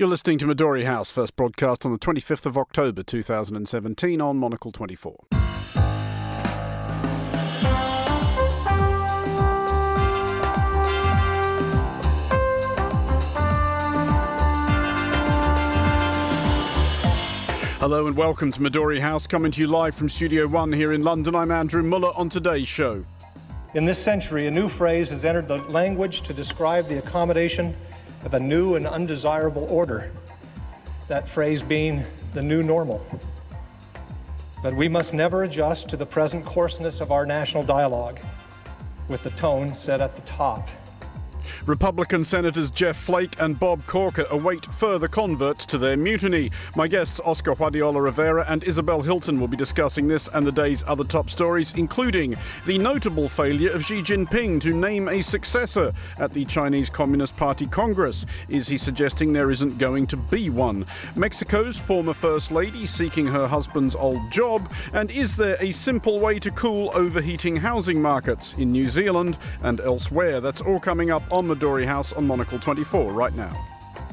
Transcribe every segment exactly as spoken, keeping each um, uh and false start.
You're listening to Midori House, first broadcast on the twenty-fifth of October two thousand seventeen on Monocle twenty-four. Hello and welcome to Midori House, coming to you live from Studio One here in London. I'm Andrew Muller. On today's show. In this century, a new phrase has entered the language to describe the accommodation of a new and undesirable order, that phrase being the new normal. But we must never adjust to the present coarseness of our national dialogue with the tone set at the top. Republican Senators Jeff Flake and Bob Corker await further converts to their mutiny. My guests Oscar Guardiola Rivera and Isabel Hilton will be discussing this and the day's other top stories, including the notable failure of Xi Jinping to name a successor at the Chinese Communist Party Congress. Is he suggesting there isn't going to be one? Mexico's former First Lady seeking her husband's old job, and is there a simple way to cool overheating housing markets in New Zealand and elsewhere? That's all coming up on Midori House on Monocle twenty-four right now.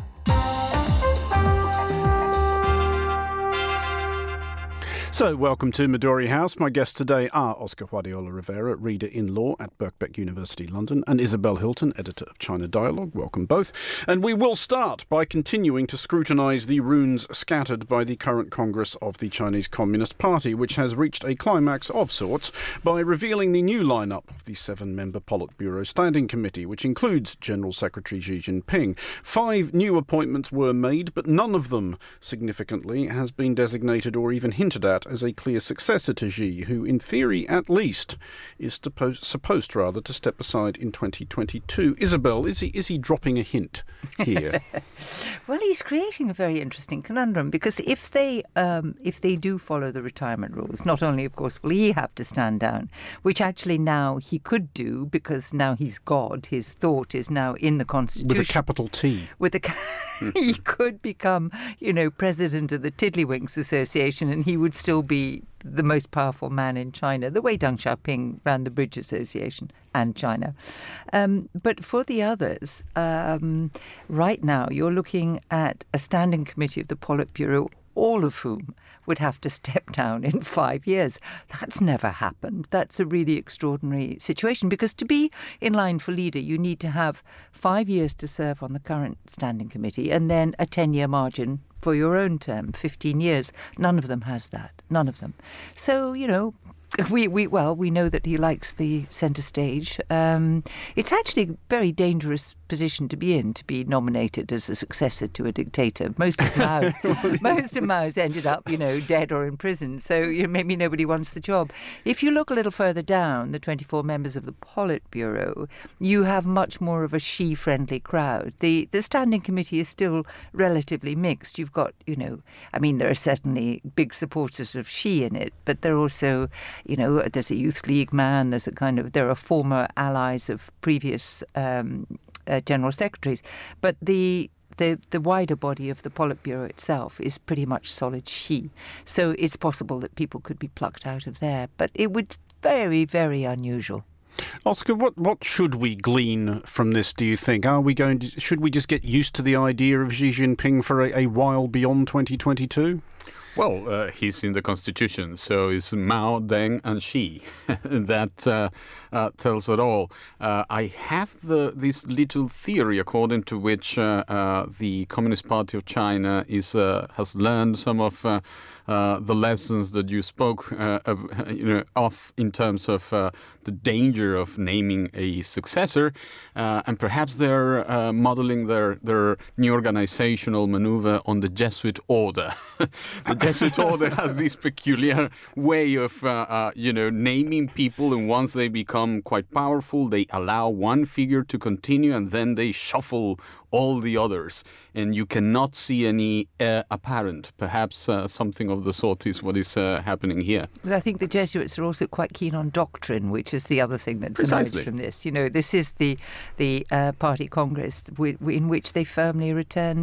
So, welcome to Midori House. My guests today are Oscar Guardiola Rivera, Reader in Law at Birkbeck University, London, and Isabel Hilton, Editor of China Dialogue. Welcome both. And we will start by continuing to scrutinise the runes scattered by the current Congress of the Chinese Communist Party, which has reached a climax of sorts by revealing the new lineup of the seven-member Politburo Standing Committee, which includes General Secretary Xi Jinping. Five new appointments were made, but none of them, significantly, has been designated or even hinted at as a clear successor to Xi, who, in theory at least, is supposed, supposed rather to step aside in twenty twenty-two. Isabel, is he is he dropping a hint here? Well, he's creating a very interesting conundrum, because if they um, if they do follow the retirement rules, not only, of course, will he have to stand down, which actually now he could do, because now he's God. His thought is now in the Constitution. With a capital T. With a ca- he could become, you know, president of the Tiddlywinks Association, and he would still be the most powerful man in China, the way Deng Xiaoping ran the Bridge Association and China. Um, but for the others, um, right now you're looking at a standing committee of the Politburo, all of whom would have to step down in five years. That's never happened. That's a really extraordinary situation, because to be in line for leader, you need to have five years to serve on the current standing committee and then a ten-year margin for your own term, fifteen years. None of them has that. None of them. So, you know, We, we well, we know that he likes the centre stage. Um, it's actually a very dangerous position to be in, to be nominated as a successor to a dictator. Most of Mao's, most of Mao's ended up, you know, dead or in prison. So you know, maybe nobody wants the job. If you look a little further down, the twenty-four members of the Politburo, you have much more of a Xi-friendly crowd. The the standing committee is still relatively mixed. You've got, you know, I mean, there are certainly big supporters of Xi in it, but there are also, you know, there's a Youth League man, there's a kind of, there are former allies of previous um, uh, general secretaries. But the, the the wider body of the Politburo itself is pretty much solid Xi. So it's possible that people could be plucked out of there. But it would be very, very unusual. Oscar, what, what should we glean from this, do you think? Are we going to, should we just get used to the idea of Xi Jinping for a, a while beyond twenty twenty-two? Well, uh, he's in the Constitution, so it's Mao, Deng, and Xi. that uh, uh, tells it all. Uh, I have the, this little theory according to which uh, uh, the Communist Party of China is uh, has learned some of uh, uh, the lessons that you spoke uh, of, you know, of in terms of uh, the danger of naming a successor, uh, and perhaps they're uh, modeling their, their new organizational maneuver on the Jesuit order. The Jesuit order has this peculiar way of, uh, uh, you know, naming people, and once they become quite powerful, they allow one figure to continue, and then they shuffle all the others, and you cannot see any uh, apparent. Perhaps uh, something of the sort is what is uh, happening here. Well, I think the Jesuits are also quite keen on doctrine, which is the other thing that's Precisely. emerged from this. You know, this is the the uh, party congress w- in which they firmly returned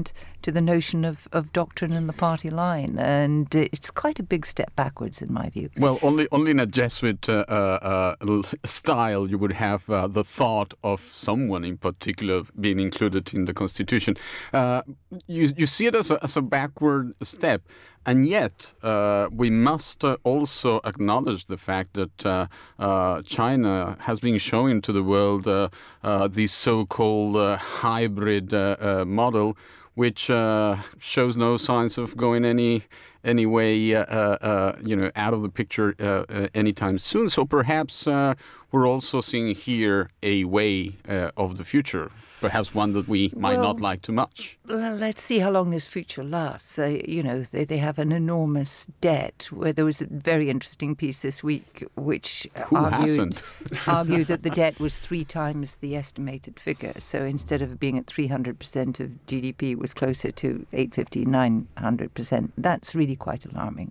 to the notion of, of doctrine and the party line. And it's quite a big step backwards, in my view. Well, only only in a Jesuit uh, uh, style you would have uh, the thought of someone in particular being included in the Constitution. Uh, you you see it as a, as a backward step. And yet, uh, we must uh, also acknowledge the fact that uh, uh, China has been showing to the world uh, uh, this so-called uh, hybrid uh, uh, model, which uh, shows no signs of going any any way, uh, uh, you know, out of the picture uh, uh, anytime soon. So perhaps uh, we're also seeing here a way uh, of the future, perhaps one that we might well, not like too much. Well, let's see how long this future lasts. Uh, you know, they, they have an enormous debt. Where there was a very interesting piece this week which Who argued, hasn't? argued that the debt was three times the estimated figure. So instead of being at three hundred percent of G D P, it was closer to eight fifty, nine hundred percent. That's really quite alarming.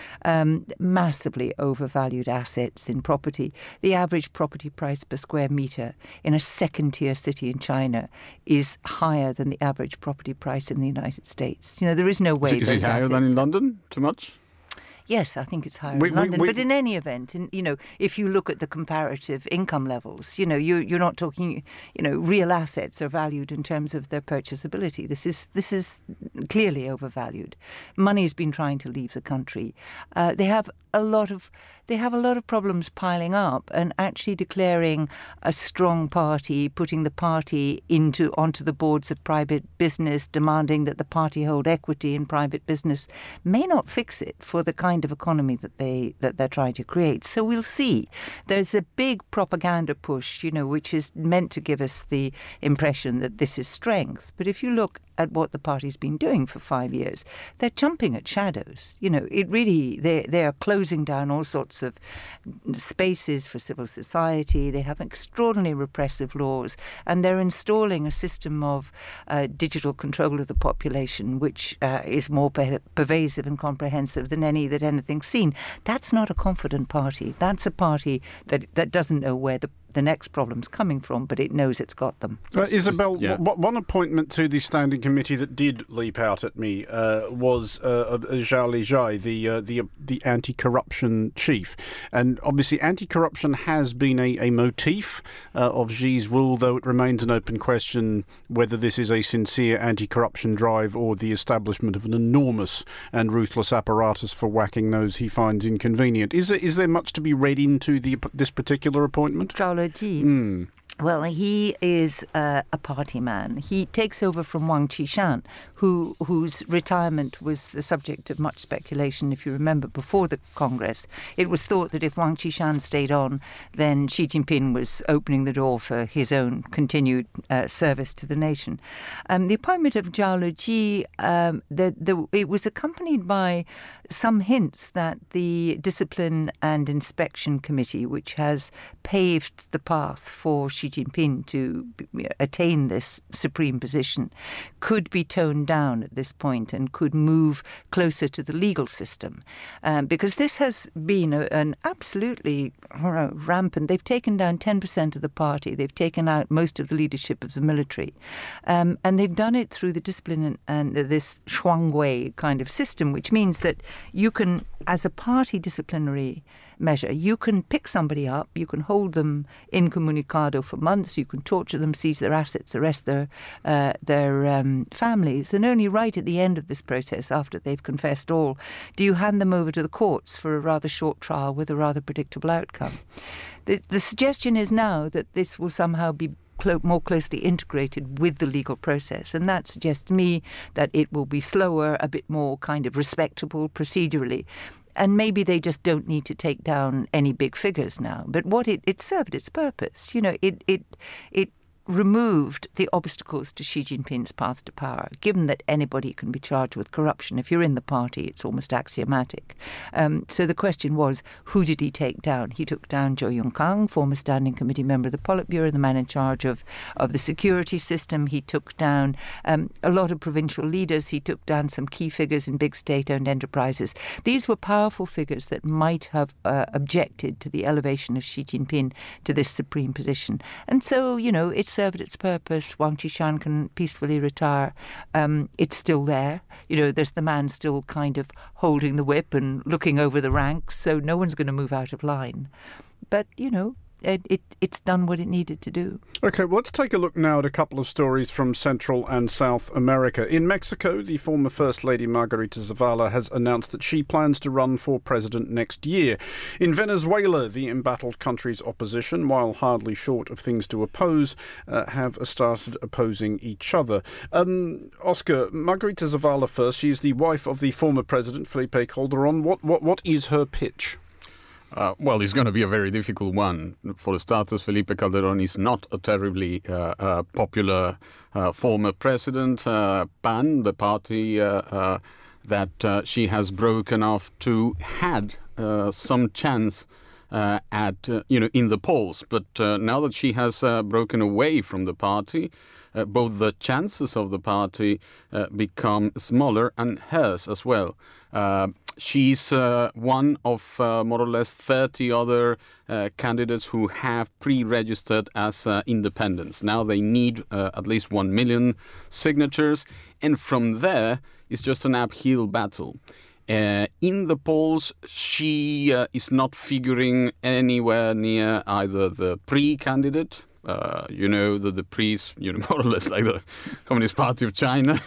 Um, massively overvalued assets in property. The average property price per square metre in a second-tier city in China is higher than the average property price in the United States. You know, there is no way. Is it higher than in London? Too much? Yes, I think it's higher We- in we- London. we- But in any event, in, you know, if you look at the comparative income levels, you know, you, you're not talking, you know, real assets are valued in terms of their purchasability. This is this is clearly overvalued. Money's been trying to leave the country. Uh, they have a lot of they have a lot of problems piling up, and actually declaring a strong party, putting the party into onto the boards of private business, demanding that the party hold equity in private business, may not fix it for the kind of economy that they that they're trying to create. So we'll see. There's a big propaganda push, you know, which is meant to give us the impression that this is strength. But if you look at what the party's been doing for five years, they're jumping at shadows. You know, it really they they are closing down all sorts of spaces for civil society. They have extraordinarily repressive laws, and they're installing a system of uh, digital control of the population, which uh, is more per- pervasive and comprehensive than any that anything's seen. That's not a confident party. That's a party that that doesn't know where the the next problem's coming from, but it knows it's got them. Uh, Isabel, yeah. w- one appointment to the standing committee that did leap out at me uh, was uh, Zhao Lijai, the uh, the the anti-corruption chief, and obviously anti-corruption has been a, a motif uh, of Xi's rule, though it remains an open question whether this is a sincere anti-corruption drive or the establishment of an enormous and ruthless apparatus for whacking those he finds inconvenient. Is there, is there much to be read into the this particular appointment? Zhao Leji. Well, he is uh, a party man. He takes over from Wang Qishan, who whose retirement was the subject of much speculation. If you remember, before the Congress, it was thought that if Wang Qishan stayed on, then Xi Jinping was opening the door for his own continued uh, service to the nation. Um, the appointment of Zhao Leji, um, the, the, it was accompanied by some hints that the Discipline and Inspection Committee, which has paved the path for Xi Jinping to attain this supreme position, could be toned down at this point and could move closer to the legal system. Um, because this has been a, an absolutely uh, rampant... They've taken down ten percent of the party. They've taken out most of the leadership of the military. Um, and they've done it through the discipline and, and this shuangwei kind of system, which means that you can, as a party disciplinary measure, you can pick somebody up, you can hold them incommunicado for months, you can torture them, seize their assets, arrest their uh, their um, families, and only right at the end of this process, after they've confessed all, do you hand them over to the courts for a rather short trial with a rather predictable outcome. The, the suggestion is now that this will somehow be Clo- more closely integrated with the legal process, and that suggests to me that it will be slower, a bit more kind of respectable procedurally, and maybe they just don't need to take down any big figures now. But what it, it served its purpose, you know, it it it removed the obstacles to Xi Jinping's path to power, given that anybody can be charged with corruption. If you're in the party, it's almost axiomatic. Um, so the question was, who did he take down? He took down Zhou Yongkang, former Standing Committee member of the Politburo, the man in charge of, of the security system. He took down um, a lot of provincial leaders. He took down some key figures in big state-owned enterprises. These were powerful figures that might have uh, objected to the elevation of Xi Jinping to this supreme position. And so, you know, it's served its purpose. Wang Qishan can peacefully retire. Um, it's still there. You know, there's the man still kind of holding the whip and looking over the ranks, so no one's going to move out of line. But, you know, It, it, it's done what it needed to do. OK, well, let's take a look now at a couple of stories from Central and South America. In Mexico, the former First Lady Margarita Zavala has announced that she plans to run for president next year. In Venezuela, the embattled country's opposition, while hardly short of things to oppose, uh, have started opposing each other. Um, Oscar, Margarita Zavala first. She's the wife of the former president, Felipe Calderon. What, what, what is her pitch? Uh, well, it's going to be a very difficult one. For starters, Felipe Calderon is not a terribly uh, uh, popular uh, former president. Uh, P A N, the party uh, uh, that uh, she has broken off to, had uh, some chance uh, at uh, you know in the polls. But uh, now that she has uh, broken away from the party, uh, both the chances of the party uh, become smaller and hers as well. Uh, She's uh, one of uh, more or less thirty other uh, candidates who have pre-registered as uh, independents. Now they need uh, at least one million signatures, and from there it's just an uphill battle. Uh, in the polls, she uh, is not figuring anywhere near either the pre-candidate. Uh, you know, the, the priest, you know, more or less like the Communist Party of China.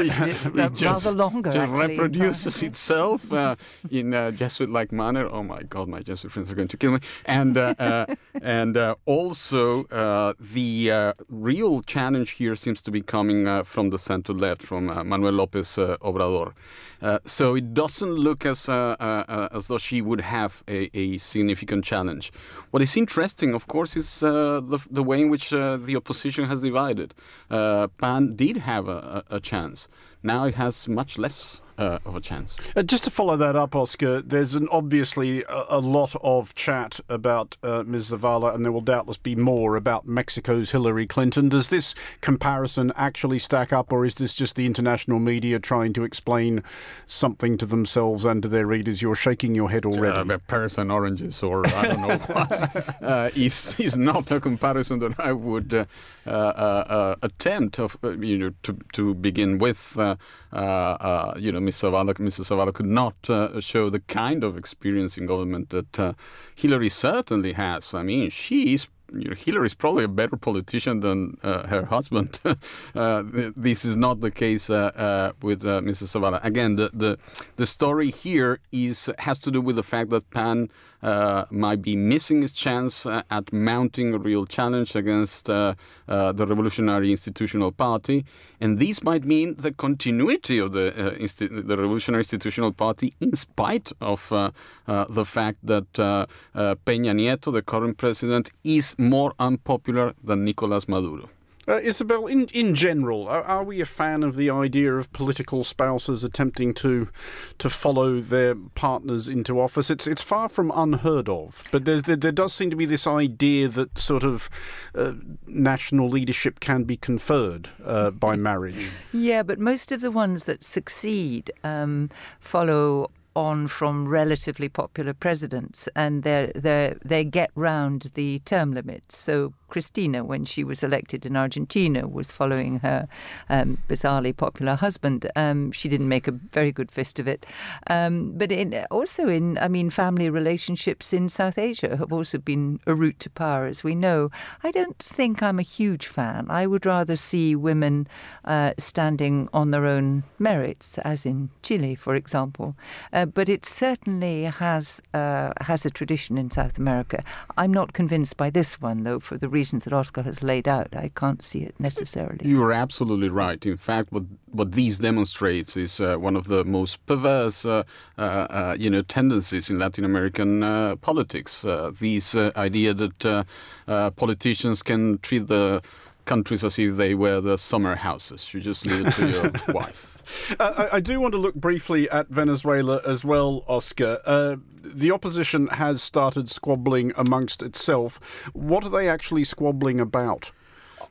it just, rather longer, just actually. reproduces itself uh, in a Jesuit-like manner. Oh my God, my Jesuit friends are going to kill me. And uh, uh, and uh, also uh, the uh, real challenge here seems to be coming uh, from the center-left, from uh, Manuel López uh, Obrador. Uh, so it doesn't look as uh, uh, as though she would have a, a significant challenge. What is interesting, of course, is uh, the, the way in which uh, the opposition has divided. Uh, P A N did have a, a, a chance. Now it has much less uh, of a chance. Uh, just to follow that up, Oscar, there's an obviously a, a lot of chat about uh, Miz Zavala, and there will doubtless be more about Mexico's Hillary Clinton. Does this comparison actually stack up, or is this just the international media trying to explain something to themselves and to their readers? You're shaking your head already. Uh, pears and oranges, or I don't know what, uh, is is not a comparison that I would uh, uh, uh, attempt of uh, you know to to begin with. Uh, uh, uh, you know, Miz Zavala, Missus Zavala could not uh, show the kind of experience in government that uh, Hillary certainly has. I mean, she is. You know, Hillary is probably a better politician than uh, her husband. uh, this is not the case uh, uh, with uh, Missus Zavala. Again, the, the the story here is has to do with the fact that P A N uh, might be missing its chance uh, at mounting a real challenge against uh, uh, the Revolutionary Institutional Party, and this might mean the continuity of the uh, insti- the Revolutionary Institutional Party, in spite of uh, uh, the fact that uh, uh, Peña Nieto, the current president, is more unpopular than Nicolás Maduro. Uh, Isabel, in, in general, are, are we a fan of the idea of political spouses attempting to to follow their partners into office? It's it's far from unheard of, but there's, there, there does seem to be this idea that sort of uh, national leadership can be conferred uh, by marriage. Yeah, but most of the ones that succeed um, follow on from relatively popular presidents, and they they they get round the term limits. So Cristina, when she was elected in Argentina, was following her um, bizarrely popular husband. Um, she didn't make a very good fist of it. Um, but in, also in, I mean, family relationships in South Asia have also been a route to power, as we know. I don't think I'm a huge fan. I would rather see women uh, standing on their own merits, as in Chile, for example. Uh, but it certainly has uh, has a tradition in South America. I'm not convinced by this one, though, for the reasons that Oscar has laid out. I can't see it necessarily. You are absolutely right. In fact, what what these demonstrates is uh, one of the most perverse, uh, uh, uh, you know, tendencies in Latin American uh, politics. Uh, these uh, idea that uh, uh, politicians can treat the countries as if they were the summer houses. You just leave it to your wife. Uh, I, I do want to look briefly at Venezuela as well, Oscar. Uh, the opposition has started squabbling amongst itself. What are they actually squabbling about?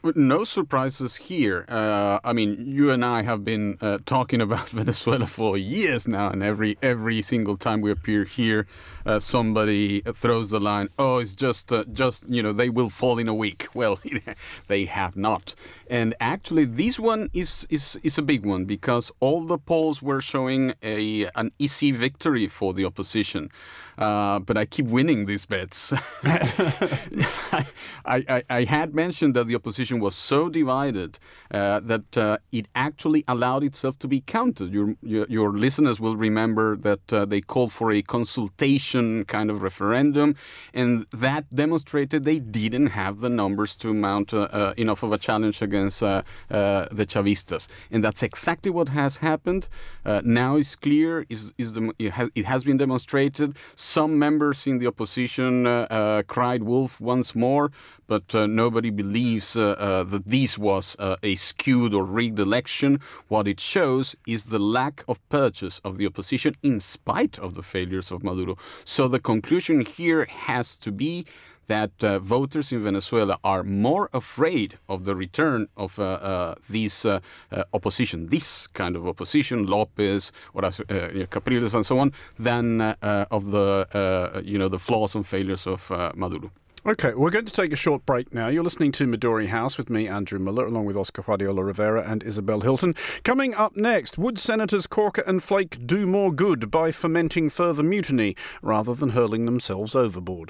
No surprises here. Uh, I mean, you and I have been uh, talking about Venezuela for years now, and every every single time we appear here, uh, somebody throws the line, "Oh, it's just uh, just you know they will fall in a week." Well, they have not, and actually, this one is is is a big one because all the polls were showing a an easy victory for the opposition. Uh, but I keep winning these bets. I, I, I had mentioned that the opposition was so divided uh, that uh, it actually allowed itself to be counted. Your, your, your listeners will remember that uh, they called for a consultation kind of referendum, and that demonstrated they didn't have the numbers to mount uh, uh, enough of a challenge against uh, uh, the Chavistas. And that's exactly what has happened. Uh, now it's clear, is, is the, it, has, it has been demonstrated. Some members in the opposition uh, uh, cried wolf once more, but uh, nobody believes uh, uh, that this was uh, a skewed or rigged election. What it shows is the lack of purchase of the opposition in spite of the failures of Maduro. So the conclusion here has to be that uh, voters in Venezuela are more afraid of the return of uh, uh, this uh, uh, opposition, this kind of opposition, López, Horacio, uh, Capriles, and so on, than uh, uh, of the uh, you know the flaws and failures of uh, Maduro. OK, we're going to take a short break now. You're listening to Midori House with me, Andrew Muller, along with Oscar Guardiola Rivera and Isabel Hilton. Coming up next, would Senators Corker and Flake do more good by fomenting further mutiny rather than hurling themselves overboard?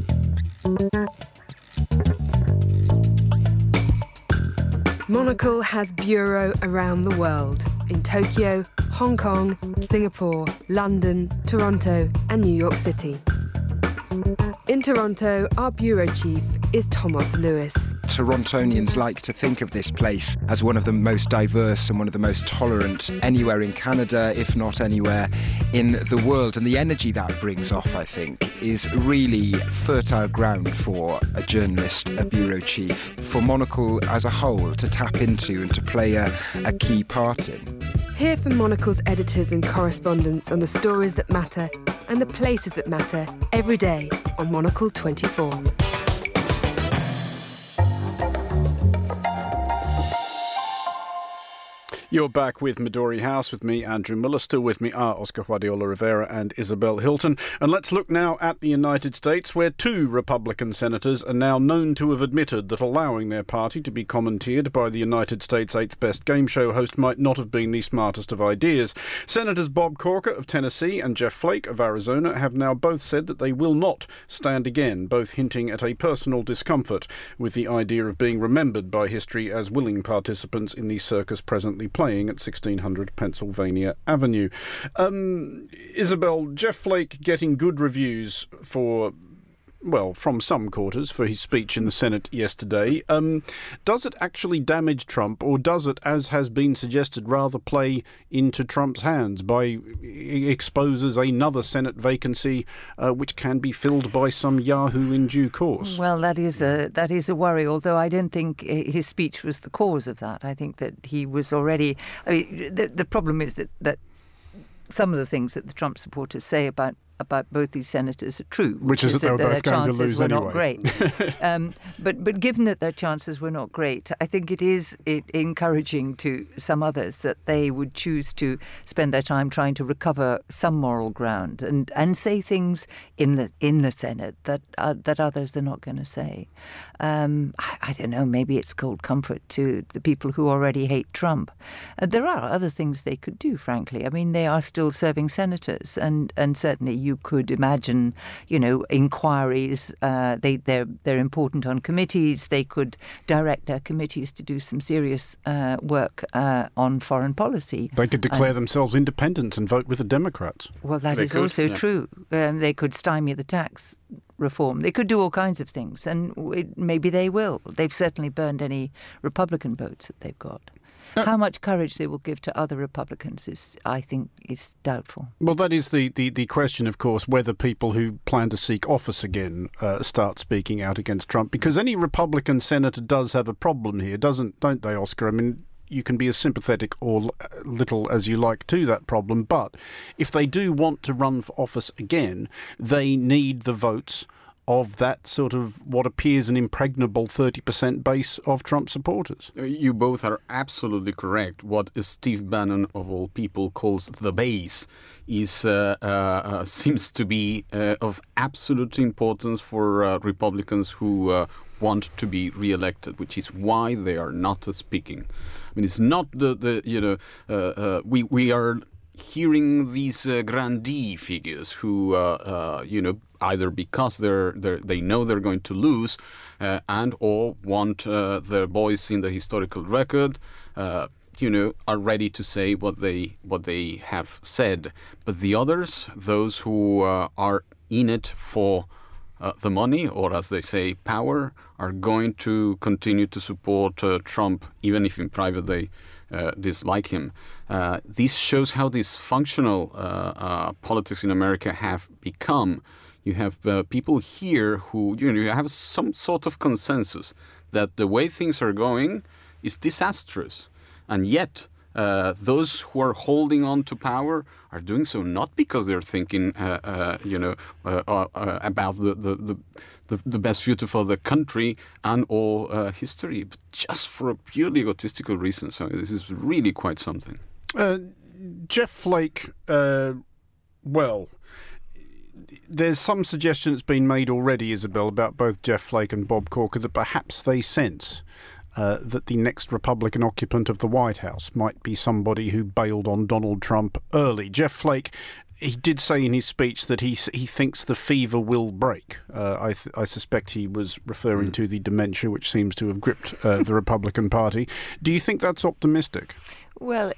Monocle has bureau around the world, in Tokyo, Hong Kong, Singapore, London, Toronto and New York City. In Toronto, our bureau chief is Thomas Lewis. Torontonians like to think of this place as one of the most diverse and one of the most tolerant anywhere in Canada, if not anywhere in the world. And the energy that brings off, I think, is really fertile ground for a journalist, a bureau chief, for Monocle as a whole to tap into and to play a, a key part in. Hear from Monocle's editors and correspondents on the stories that matter and the places that matter every day on Monocle twenty-four. You're back with Midori House with me, Andrew Muller. Still with me are Oscar Guardiola Rivera and Isabel Hilton. And let's look now at the United States, where two Republican senators are now known to have admitted that allowing their party to be commandeered by the United States' eighth best game show host might not have been the smartest of ideas. Senators Bob Corker of Tennessee and Jeff Flake of Arizona have now both said that they will not stand again, both hinting at a personal discomfort with the idea of being remembered by history as willing participants in the circus presently playing at sixteen hundred Pennsylvania Avenue. Um, Isabel, Jeff Flake getting good reviews for, well, from some quarters for his speech in the Senate yesterday. Um, does it actually damage Trump, or does it, as has been suggested, rather play into Trump's hands by e- exposes another Senate vacancy uh, which can be filled by some yahoo in due course? Well, that is a that is a worry, although I don't think his speech was the cause of that. I think that he was already... I mean, the, the problem is that, that some of the things that the Trump supporters say about about both these senators are true, which, which is, is that, that their chances were anyway. not great. um, but but given that their chances were not great, I think it is it, encouraging to some others that they would choose to spend their time trying to recover some moral ground and, and say things in the in the Senate that uh, that others are not going to say. Um, I, I don't know. Maybe it's cold comfort to the people who already hate Trump. Uh, there are other things they could do. Frankly, I mean, they are still serving senators, and and certainly. You could imagine, you know, inquiries. Uh, they they're they're important on committees. They could direct their committees to do some serious uh, work uh, on foreign policy. They could declare um, themselves independent and vote with the Democrats. Well, that they is could, also yeah. true. Um, they could stymie the tax reform. They could do all kinds of things, and it, maybe they will. They've certainly burned any Republican votes that they've got. How much courage they will give to other Republicans is, I think, is doubtful. Well, that is the, the, the question, of course, whether people who plan to seek office again uh, start speaking out against Trump, because any Republican senator does have a problem here, doesn't, don't they, Oscar? I mean, you can be as sympathetic or little as you like to that problem, but if they do want to run for office again, they need the votes of that sort of what appears an impregnable thirty percent base of Trump supporters. You both are absolutely correct. What Steve Bannon, of all people, calls the base is uh, uh, uh, seems to be uh, of absolute importance for uh, Republicans who uh, want to be re-elected, which is why they are not uh, speaking. I mean, it's not the, the you know, uh, uh, we, we are hearing these uh, grandee figures who, uh, uh, you know, either because they're, they're they know they're going to lose uh, and or want uh, their voice in the historical record, uh, you know, are ready to say what they what they have said. But the others, those who uh, are in it for uh, the money, or as they say, power, are going to continue to support uh, Trump, even if in private they uh, dislike him. Uh, this shows how dysfunctional uh, uh, politics in America have become. You have uh, people here who, you know, you have some sort of consensus that the way things are going is disastrous. And yet, uh, those who are holding on to power are doing so not because they're thinking, uh, uh, you know, uh, uh, about the, the, the, the, the best future for the country and or uh, history, but just for a purely egotistical reason. So this is really quite something. Uh, Jeff Flake, uh, well, there's some suggestion that's been made already, Isabel, about both Jeff Flake and Bob Corker, that perhaps they sense uh, that the next Republican occupant of the White House might be somebody who bailed on Donald Trump early. Jeff Flake, he did say in his speech that he he thinks the fever will break. Uh, I th- I suspect he was referring mm. to the dementia which seems to have gripped uh, the Republican Party. Do you think that's optimistic? Well,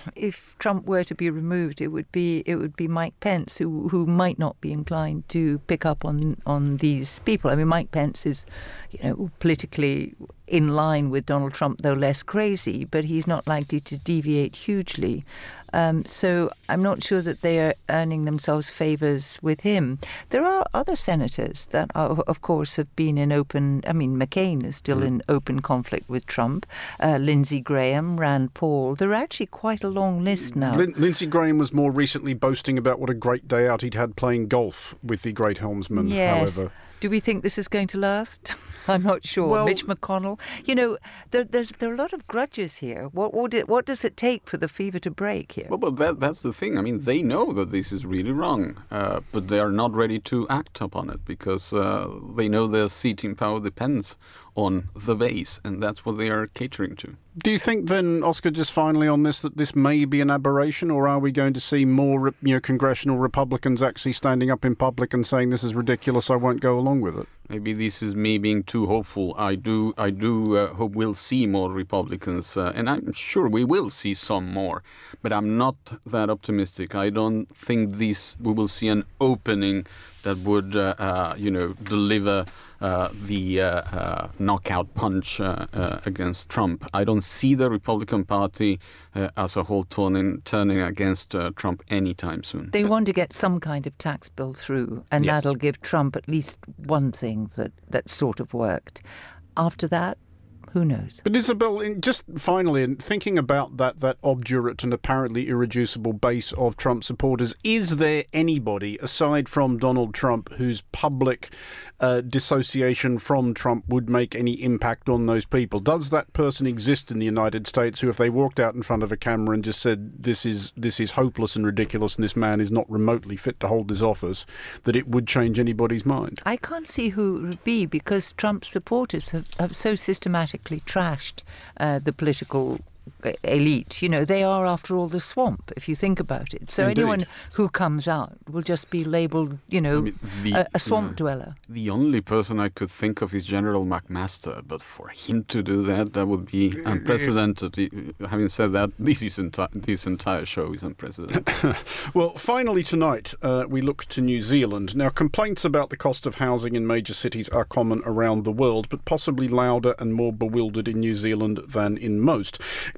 if Trump were to be removed, it would be it would be Mike Pence, who who might not be inclined to pick up on on these people. I mean, Mike Pence is, you know, politically in line with Donald Trump, though less crazy, but he's not likely to deviate hugely. Um, so I'm not sure that they are earning themselves favours with him. There are other senators that, are, of course, have been in open... I mean, McCain is still mm. in open conflict with Trump. Uh, Lindsey Graham, Rand Paul. There are actually quite a long list now. Lin- Lindsey Graham was more recently boasting about what a great day out he'd had playing golf with the great helmsman, yes. however. Do we think this is going to last? I'm not sure. Well, Mitch McConnell. You know, there, there's, there are a lot of grudges here. What, what, it, what does it take for the fever to break here? Well, but that, that's the thing. I mean, they know that this is really wrong, uh, but they are not ready to act upon it because uh, they know their seat in power depends on the base, and that's what they are catering to. Do you think then, Oscar, just finally on this, that this may be an aberration, or are we going to see more, you know, congressional Republicans actually standing up in public and saying this is ridiculous, I won't go along with it? Maybe this is me being too hopeful. I do I do uh, hope we'll see more Republicans, uh, and I'm sure we will see some more, but I'm not that optimistic. I don't think this we will see an opening that would, uh, uh, you know, deliver uh, the uh, uh, knockout punch uh, uh, against Trump. I don't see the Republican Party uh, as a whole turning, turning against uh, Trump anytime soon. They want to get some kind of tax bill through, and yes. that'll give Trump at least one thing that, that sort of worked. After that, who knows? But Isabel, in just finally, in thinking about that that obdurate and apparently irreducible base of Trump supporters, is there anybody aside from Donald Trump whose public uh, dissociation from Trump would make any impact on those people? Does that person exist in the United States who, if they walked out in front of a camera and just said this is this is hopeless and ridiculous and this man is not remotely fit to hold this office, that it would change anybody's mind? I can't see who it would be, because Trump supporters have, have so systematically trashed uh, the political elite. You know, they are, after all, the swamp, if you think about it. So Indeed. anyone who comes out will just be labelled, you know, I mean, the, a, a swamp uh, dweller. The only person I could think of is General McMaster, but for him to do that, that would be unprecedented. Having said that, this is enti- this entire show is unprecedented. Well, finally tonight, uh, we look to New Zealand. Now, complaints about the cost of housing in major cities are common around the world, but possibly louder and more bewildered in New Zealand than in most.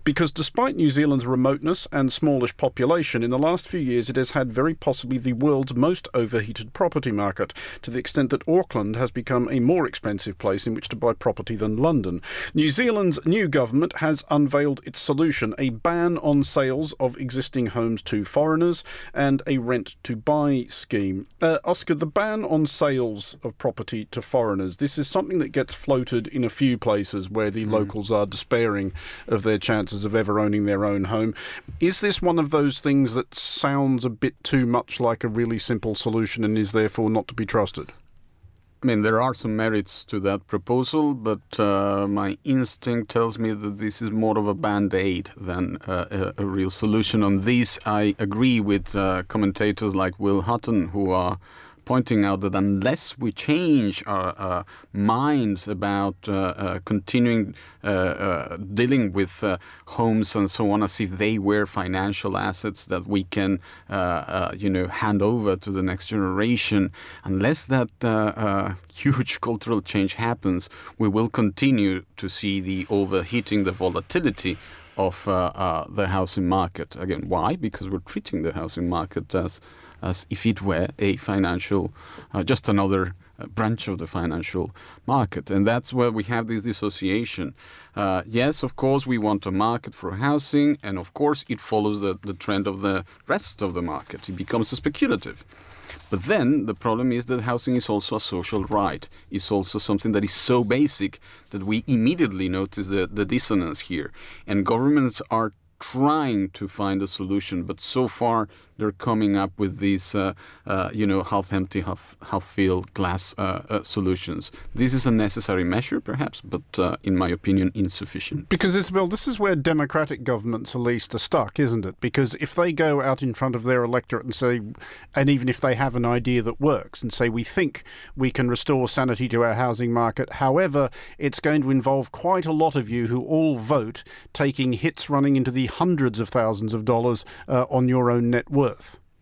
because despite New Zealand's remoteness and smallish population, in the last few years it has had very possibly the world's most overheated property market, to the extent that Auckland has become a more expensive place in which to buy property than London. New Zealand's new government has unveiled its solution, a ban on sales of existing homes to foreigners and a rent-to-buy scheme. Uh, Oscar, the ban on sales of property to foreigners, this is something that gets floated in a few places where the mm. locals are despairing of their chances of ever owning their own home. Is this one of those things that sounds a bit too much like a really simple solution and is therefore not to be trusted? I mean, there are some merits to that proposal, but uh, my instinct tells me that this is more of a band-aid than uh, a, a real solution. On this, I agree with uh, commentators like Will Hutton, who are pointing out that unless we change our uh, minds about uh, uh, continuing uh, uh, dealing with uh, homes and so on as if they were financial assets that we can, uh, uh, you know, hand over to the next generation, unless that uh, uh, huge cultural change happens, we will continue to see the overheating, the volatility of uh, uh, the housing market. Again, why? Because we're treating the housing market as as if it were a financial, uh, just another uh, branch of the financial market. And that's where we have this dissociation. Uh, yes, of course, we want a market for housing, and of course it follows the, the trend of the rest of the market. It becomes speculative. But then the problem is that housing is also a social right. It's also something that is so basic that we immediately notice the, the dissonance here. And governments are trying to find a solution, but so far they're coming up with these, uh, uh, you know, half-empty, half, half-filled glass uh, uh, solutions. This is a necessary measure, perhaps, but uh, in my opinion, insufficient. Because, Isabel, this is where democratic governments at least are stuck, isn't it? Because if they go out in front of their electorate and say, and even if they have an idea that works, and say, we think we can restore sanity to our housing market, however, it's going to involve quite a lot of you who all vote, taking hits running into the hundreds of thousands of dollars uh, on your own net worth.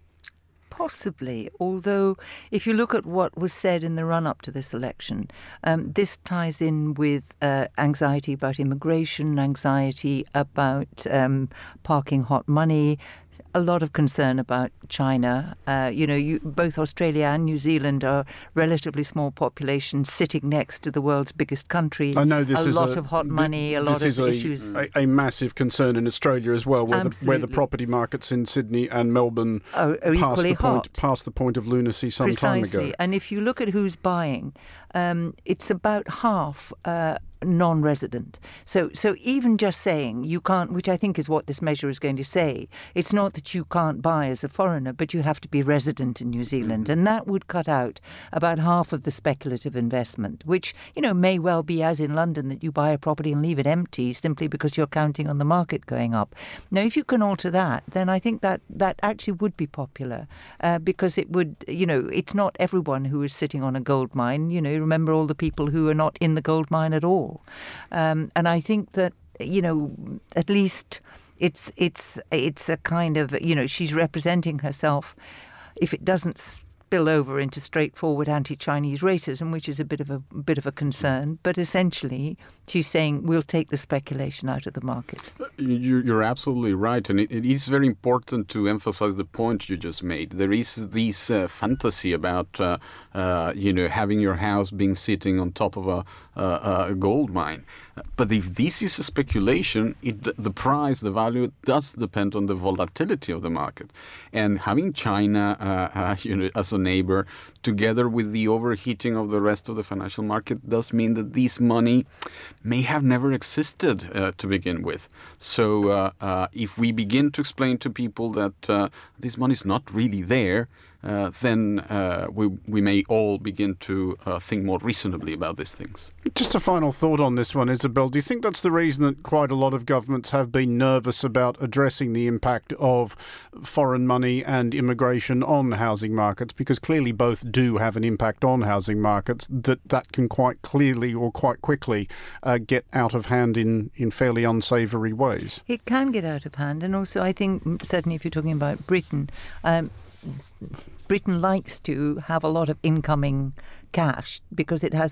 Possibly, although if you look at what was said in the run-up to this election, um, this ties in with uh, anxiety about immigration, anxiety about um, parking hot money, a lot of concern about China. Uh, you know, you, both Australia and New Zealand are relatively small populations sitting next to the world's biggest country. I know this a is lot a, of hot th- money, a lot of a, issues. A, a massive concern in Australia as well, where the, where the property markets in Sydney and Melbourne are, are past the hot. point past the point of lunacy some Precisely. time ago. And if you look at who's buying, um, it's about half uh, non-resident. So so even just saying you can't, which I think is what this measure is going to say, it's not that you can't buy as a foreigner, but you have to be resident in New Zealand. Mm-hmm. And that would cut out about half of the speculative investment, which, you know, may well be as in London, that you buy a property and leave it empty simply because you're counting on the market going up. Now, if you can alter that, then I think that that actually would be popular uh, because it would, you know, it's not everyone who is sitting on a gold mine. You know, remember all the people who are not in the gold mine at all. Um, and I think that, you know, at least it's it's it's a kind of, you know, she's representing herself. If it doesn't spill over into straightforward anti-Chinese racism, which is a bit of a bit of a concern, but essentially she's saying we'll take the speculation out of the market. You're absolutely right, and it, it is very important to emphasize the point you just made. There is this uh, fantasy about, uh, uh, you know, having your house being sitting on top of a, uh, a gold mine. But if this is a speculation, it, the price, the value does depend on the volatility of the market. And having China, uh, uh, you know, as a neighbor, together with the overheating of the rest of the financial market, does mean that this money may have never existed uh, to begin with. So uh, uh, if we begin to explain to people that uh, this money is not really there, uh, then uh, we we may all begin to uh, think more reasonably about these things. Just a final thought on this one, Isabel. Do you think that's the reason that quite a lot of governments have been nervous about addressing the impact of foreign money and immigration on housing markets? Because clearly both do have an impact on housing markets, that that can quite clearly or quite quickly uh, get out of hand in, in fairly unsavoury ways. It can get out of hand. And also I think, certainly if you're talking about Britain, um, Britain likes to have a lot of incoming cash because it has a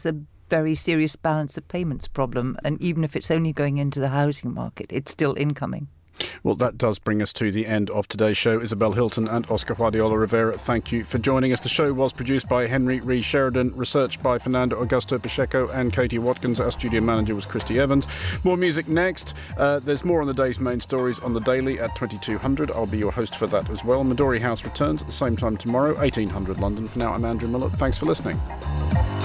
very serious balance of payments problem. And even if it's only going into the housing market, it's still incoming. Well, that does bring us to the end of today's show. Isabel Hilton and Oscar Guardiola Rivera, thank you for joining us. The show was produced by Henry Ree Sheridan, researched by Fernando Augusto Pacheco and Katie Watkins. Our studio manager was Christy Evans. More music next. Uh, there's more on the day's main stories on the Daily at twenty-two hundred. I'll be your host for that as well. Midori House returns at the same time tomorrow, eighteen hundred London. For now, I'm Andrew Mullett. Thanks for listening.